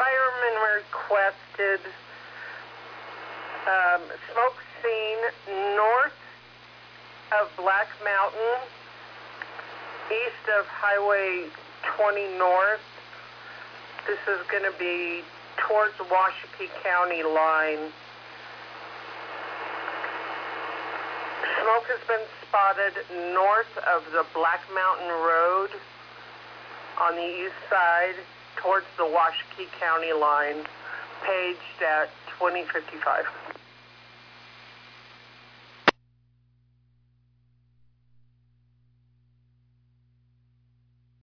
firemen requested smoke seen north of Black Mountain, east of Highway 20 North. This is going to be towards the Washakie County line. Smoke has been spotted north of the Black Mountain Road on the east side towards the Washakie County line, paged at 2055.